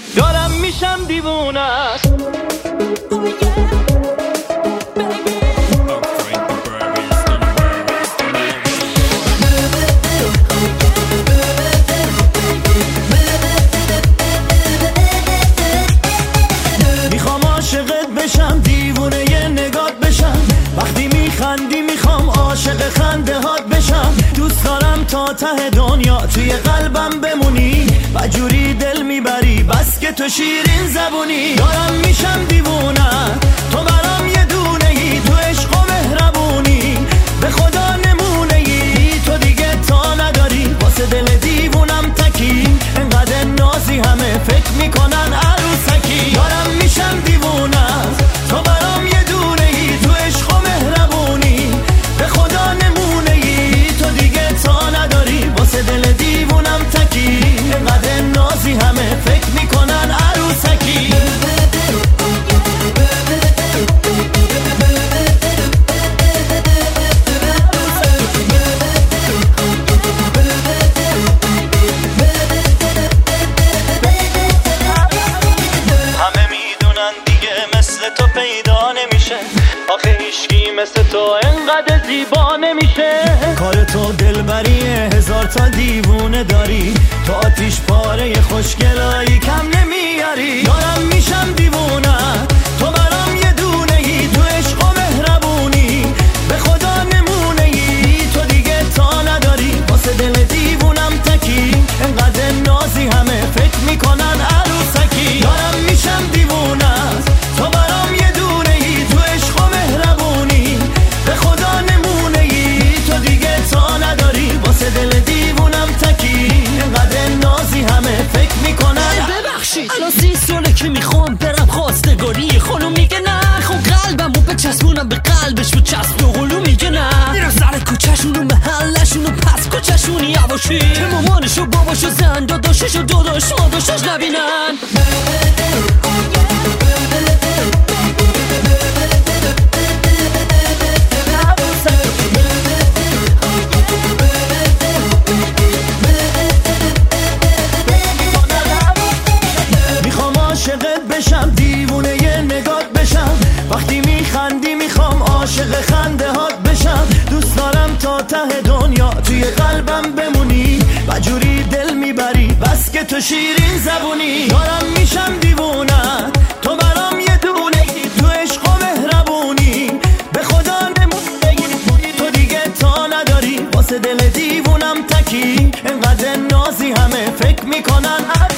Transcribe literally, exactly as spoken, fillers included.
دارم میشم دیوونه. میخوام عاشقت بشم، دیوونه ی نگات بشم، وقتی میخندی میخوام عاشق خنده هات بشم. دوست دارم تا ته دنیا توی قلبم بمونی و جوری دل میبری بس که تو شیرین زبونی. دارم میشم دیوونه، تو برام یه دونه ای، تو عشق و مهربونی به خدا نمونه ای. تو دیگه تا نداری واسه دل دیوونم تکی، انقدر نازی همه فکر میکنن عروسکی. دارم میشم دیوونه، تو برام یه دونه ای، تو عشق و مهربونی به خدا نمونه ای. تو دیگه تا نداری واسه دل دیوونم تکی، انقدر نازی همه فکر میکنن عروسکی. همه میدونن دیگه مثل تو پیدا نمیشه، آخه هیچکی مثل تو انقدر زیبا نمیشه. کار تو دلبریه، هزار تا دیوونه داری، تو آتیش پاره خوشگلایی کم نمیاری. دارم میشم دیوونه، تو برام یه دونه ای، تو عشق و مهربونی به خدا نمونه ای. تو دیگه تا نداری واسه دل دیوونم تکی، انقدر نازی همه فکر میکنن عروسکی. دارم میشم دیوونه، تو برام یه دونه ای، تو عشق و مهربونی به خدا نمونه ای. تو دیگه تا نداری واسه دل دیوونم تکی، انقدر نازی همه فکر میکنن. ببخشید الان سی ساله که میخوام برم خواستگاری، خانم میگه نه، خب قلبم رو بچسبونم به قلبش و چسب و قلو میگه نه. میرم سر کوچه‌شون و محلشون و پس کوچه‌شون یواشی، که مامانش و باباش و زن داداشش و داداش ماداشش نبینن. میخوام عاشقت بشم، دیوونه ی نگات بشم، وقتی میخندی میخوام عاشق خنده هات بشم. دوست دارم تا ته دنیا توی قلبم بمونی و جوری دل میبری بس که تو شیرین زبونی. دارم میشم دیوونه، تو برام یه دونه ای، تو عشق و مهربونی به خدا نمونه ای. تو دیگه تا نداری واسه دل دیوونم تکی، انقدر نازی همه فکر میکنن